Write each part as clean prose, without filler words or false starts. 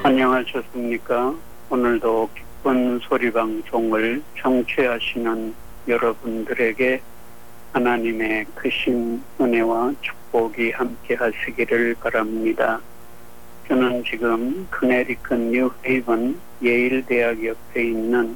안녕하셨습니까? 오늘도 기쁜 소리방송을 청취하시는 여러분들에게 하나님의 크신 은혜와 축복이 함께 하시기를 바랍니다. 저는 지금 커네리컨 뉴헤이븐 예일대학 옆에 있는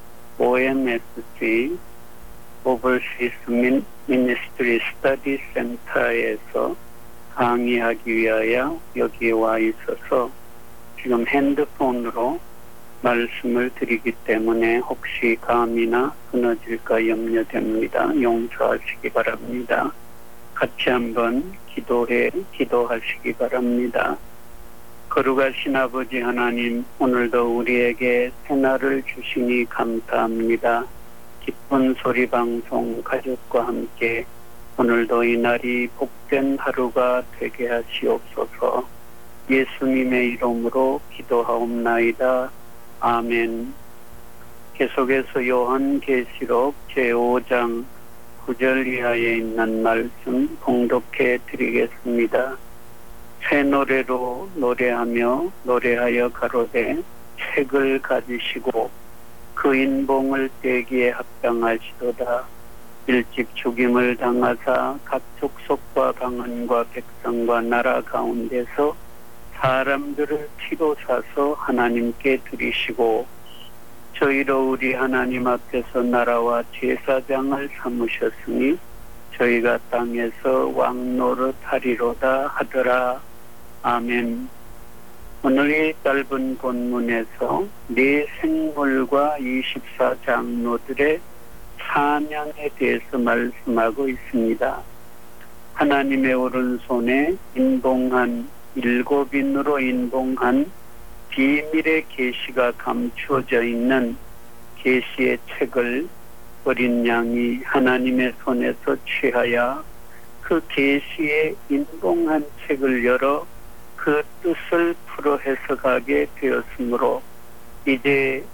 OMSC Overseas Ministry Study Center에서 강의하기 위하여 여기에 와 있어서 지금 핸드폰으로 말씀을 드리기 때문에 혹시 감이나 끊어질까 염려됩니다. 용서하시기 바랍니다. 같이 한번 기도하시기 바랍니다. 거룩하신 아버지 하나님, 오늘도 우리에게 새날을 주시니 감사합니다. 기쁜 소리 방송 가족과 함께 오늘도 이 날이 복된 하루가 되게 하시옵소서. 예수님의 이름으로 기도하옵나이다. 아멘. 계속해서 요한계시록 제5장 9절 이하에 있는 말씀 봉독해 드리겠습니다. 새 노래로 노래하여 가로되 책을 가지시고 그 인봉을 떼기에 합당하시도다. 일찍 죽임을 당하사 각 족속과 방언과 백성과 나라 가운데서 사람들을 피로 사서 하나님께 드리시고 저희로 우리 하나님 앞에서 나라와 제사장을 삼으셨으니 저희가 땅에서 왕노릇 하리로다 하더라. 아멘. 오늘 이 짧은 본문에서 네 생물과 24장로들의 찬양에 대해서 말씀하고 있습니다. 하나님의 오른손에 일곱인으로 인봉한 비밀의 계시가 감추어져 있는 계시의 책을 어린 양이 하나님의 손에서 취하여 그 계시의 인봉한 책을 열어 그 뜻을 풀어 해석하게 되었으므로 이제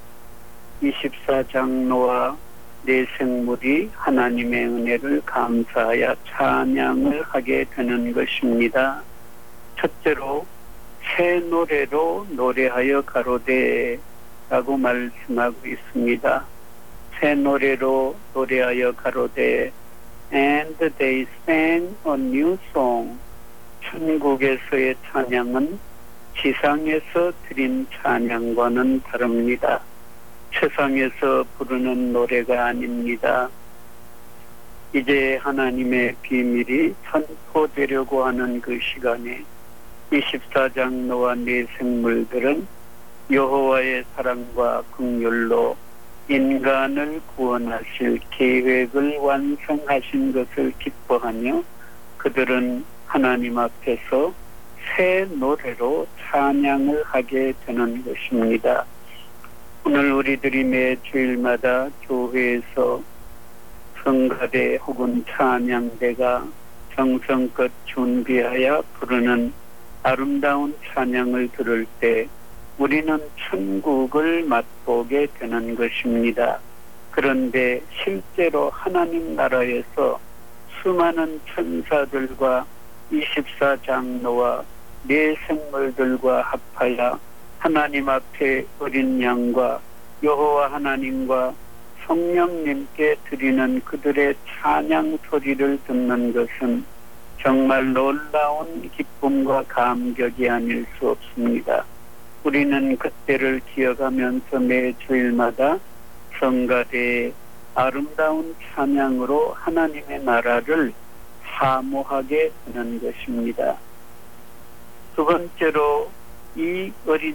24장로와 네 생물이 하나님의 은혜를 감사하여 찬양을 하게 되는 것입니다. 첫째로 새 노래로 노래하여 가로되 라고 말씀하고 있습니다. 새 노래로 노래하여 가로되 And they sang a new song. 천국에서의 찬양은 지상에서 드린 찬양과는 다릅니다. 세상에서 부르는 노래가 아닙니다. 이제 하나님의 비밀이 선포되려고 하는 그 시간에 24장로와 네 생물들은 여호와의 사랑과 긍휼로 인간을 구원하실 계획을 완성하신 것을 기뻐하며 그들은 하나님 앞에서 새 노래로 찬양을 하게 되는 것입니다. 오늘 우리들이 매 주일마다 교회에서 성가대 혹은 찬양대가 정성껏 준비하여 부르는 아름다운 찬양을 들을 때 우리는 천국을 맛보게 되는 것입니다. 그런데 실제로 하나님 나라에서 수많은 천사들과 24장로와 네 생물들과 합하여 하나님 앞에 어린 양과 여호와 하나님과 성령님께 드리는 그들의 찬양 소리를 듣는 것은 정말 놀라운 기쁨과 감격이 아닐 수 없습니다. 우리는 그때를 기억하면서 매 주일마다 성가대의 아름다운 찬양으로 하나님의 나라를 사모하게 되는 것입니다. 두 번째로 이 어린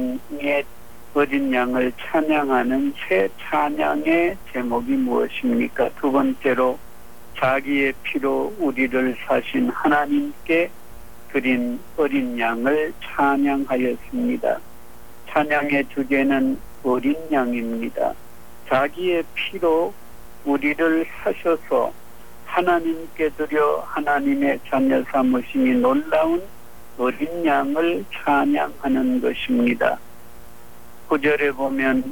양을 찬양하는 새 찬양의 제목이 무엇입니까? 두 번째로 자기의 피로 우리를 사신 하나님께 드린 어린 양을 찬양하였습니다. 찬양의 주제는 어린 양입니다. 자기의 피로 우리를 사셔서 하나님께 드려 하나님의 자녀 삼으심이 놀라운 어린 양을 찬양하는 것입니다. 9절에 보면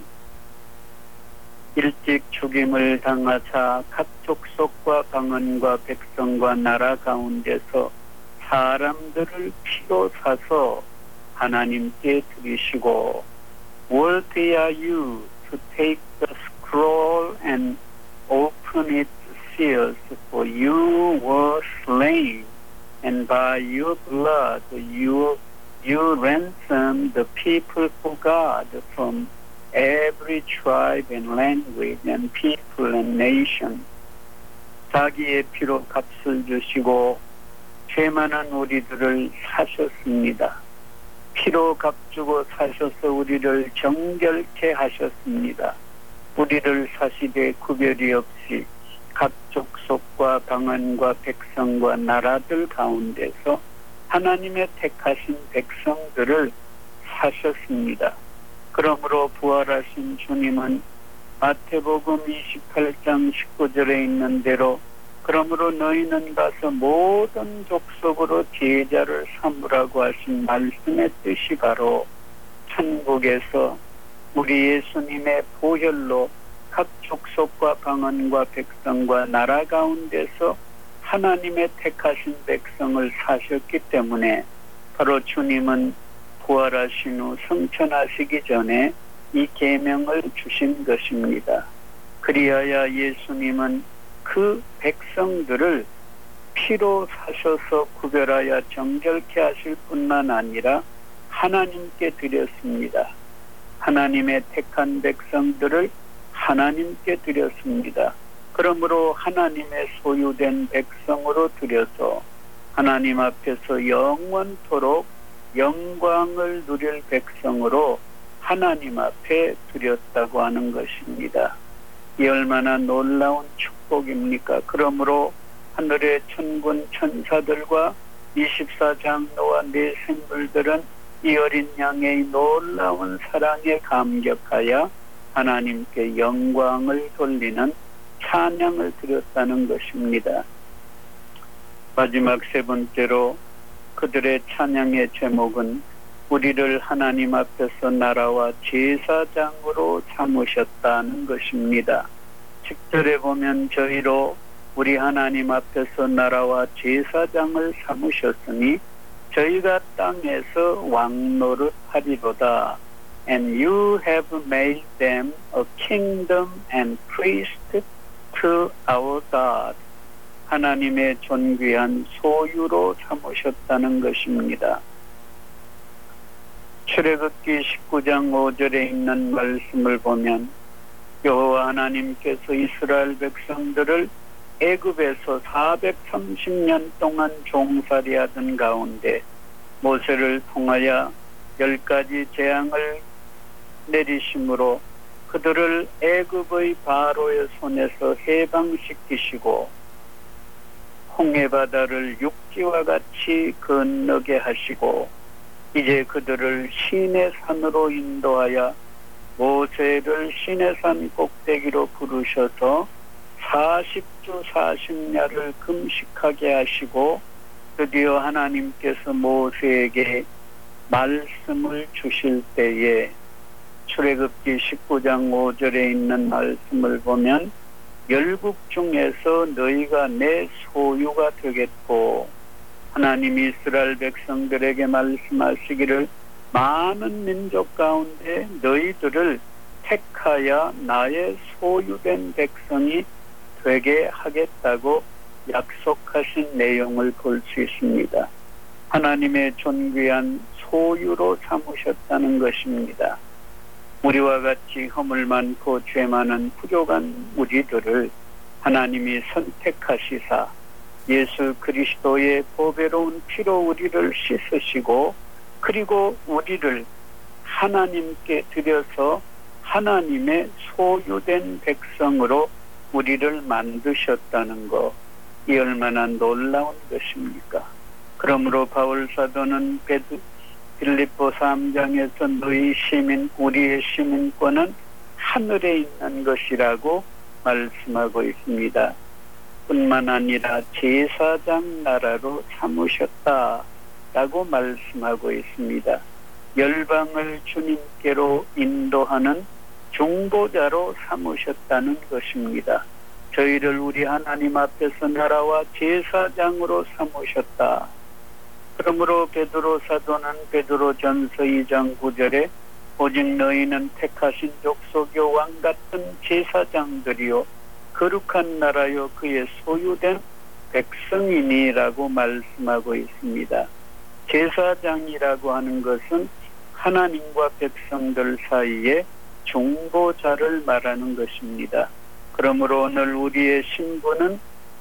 일찍 죽임을 당하사 각 족속과 방언과 백성과 나라 가운데서 사람들을 피로 사서 하나님께 드리시고 Worthy are you to take the scroll and open its seals, for you were slain, and by your blood you ransomed the people for God from every tribe and language and people and nation. 자기의 피로 값을 주시고 죄 많은 우리들을 사셨습니다. 피로 값주고 사셔서 우리를 정결케 하셨습니다. 우리를 사시되 구별이 없이 각 족속과 방언과 백성과 나라들 가운데서 하나님의 택하신 백성들을 사셨습니다. 그러므로 부활하신 주님은 마태복음 28장 19절에 있는 대로 그러므로 너희는 가서 모든 족속으로 제자를 삼으라고 하신 말씀의 뜻이 바로 천국에서 우리 예수님의 보혈로 각 족속과 방언과 백성과 나라 가운데서 하나님의 택하신 백성을 사셨기 때문에 바로 주님은 부활하신 후 승천하시기 전에 이 계명을 주신 것입니다. 그리하여 예수님은 그 백성들을 피로 사셔서 구별하여 정결케 하실 뿐만 아니라 하나님께 드렸습니다. 하나님의 택한 백성들을 하나님께 드렸습니다. 그러므로 하나님의 소유된 백성으로 드려서 하나님 앞에서 영원토록 영광을 누릴 백성으로 하나님 앞에 드렸다고 하는 것입니다. 이 얼마나 놀라운 축복입니까? 그러므로 하늘의 천군 천사들과 24장로와 네 생물들은 이 어린 양의 놀라운 사랑에 감격하여 하나님께 영광을 돌리는 찬양을 드렸다는 것입니다. 마지막 세 번째로 그들의 찬양의 제목은 우리를 하나님 앞에서 나라와 제사장으로 삼으셨다는 것입니다. 10절에 보면 저희로 우리 하나님 앞에서 나라와 제사장을 삼으셨으니 저희가 땅에서 왕노릇 하리로다. And you have made them a kingdom and priest to our God. 하나님의 존귀한 소유로 삼으셨다는 것입니다. 출애굽기 19장 5절에 있는 말씀을 보면 여호와 하나님께서 이스라엘 백성들을 애굽에서 430년 동안 종살이하던 가운데 모세를 통하여 10가지 재앙을 내리심으로 그들을 애굽의 바로의 손에서 해방시키시고 홍해바다를 육지와 같이 건너게 하시고 이제 그들을 시내산으로 인도하여 모세를 시내산 꼭대기로 부르셔서 40주 40야를 금식하게 하시고 드디어 하나님께서 모세에게 말씀을 주실 때에 출애굽기 19장 5절에 있는 말씀을 보면 열국 중에서 너희가 내 소유가 되겠고 하나님이 이스라엘 백성들에게 말씀하시기를 많은 민족 가운데 너희들을 택하여 나의 소유된 백성이 되게 하겠다고 약속하신 내용을 볼 수 있습니다. 하나님의 존귀한 소유로 삼으셨다는 것입니다. 우리와 같이 허물 많고 죄 많은 부족한 우리들을 하나님이 선택하시사 예수 그리스도의 보배로운 피로 우리를 씻으시고 그리고 우리를 하나님께 드려서 하나님의 소유된 백성으로 우리를 만드셨다는 것, 이 얼마나 놀라운 것입니까? 그러므로 바울 사도는 빌립보 3장에서 너희 시민, 우리의 시민권은 하늘에 있는 것이라고 말씀하고 있습니다. 뿐만 아니라 제사장 나라로 삼으셨다라고 말씀하고 있습니다. 열방을 주님께로 인도하는 중보자로 삼으셨다는 것입니다. 저희를 우리 하나님 앞에서 나라와 제사장으로 삼으셨다. 그러므로 베드로 사도는 베드로전서 2장 9절에 오직 너희는 택하신 족속요 왕 같은 제사장들이요 거룩한 나라요 그의 소유된 백성이니라고 말씀하고 있습니다. 제사장이라고 하는 것은 하나님과 백성들 사이에 중보자를 말하는 것입니다. 그러므로 오늘 우리의 신분은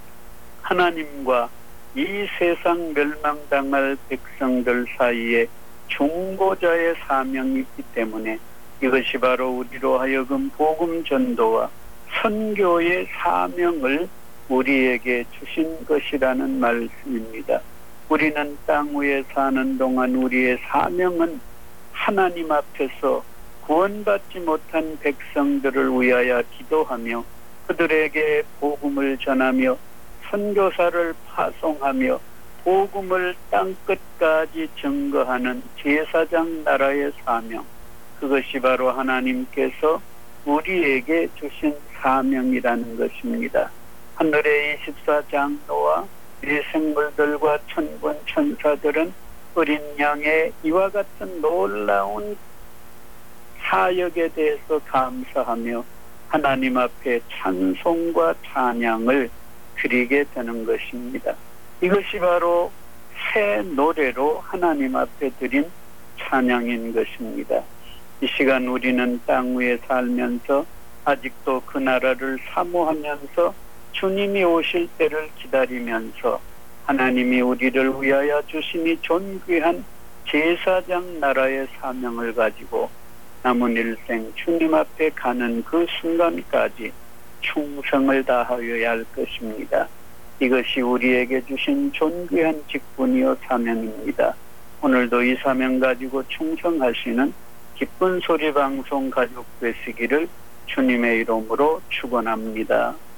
하나님과 이 세상 멸망당할 백성들 사이에 중보자의 사명이 있기 때문에 이것이 바로 우리로 하여금 복음 전도와 선교의 사명을 우리에게 주신 것이라는 말씀입니다. 우리는 땅 위에 사는 동안 우리의 사명은 하나님 앞에서 구원받지 못한 백성들을 위하여 기도하며 그들에게 복음을 전하며 선교사를 파송하며 복음을 땅끝까지 증거하는 제사장 나라의 사명, 그것이 바로 하나님께서 우리에게 주신 사명이라는 것입니다. 하늘의 24장로와 외생물들과 천군 천사들은 어린 양의 이와 같은 놀라운 사역에 대해서 감사하며 하나님 앞에 찬송과 찬양을 드리게 되는 것입니다. 이것이 바로 새 노래로 하나님 앞에 드린 찬양인 것입니다. 이 시간 우리는 땅 위에 살면서 아직도 그 나라를 사모하면서 주님이 오실 때를 기다리면서 하나님이 우리를 위하여 주시니 존귀한 제사장 나라의 사명을 가지고 남은 일생 주님 앞에 가는 그 순간까지 충성을 다하여야 할 것입니다. 이것이 우리에게 주신 존귀한 직분이요 사명입니다. 오늘도 이 사명 가지고 충성하시는 기쁜 소리 방송 가족 되시기를 주님의 이름으로 축원합니다.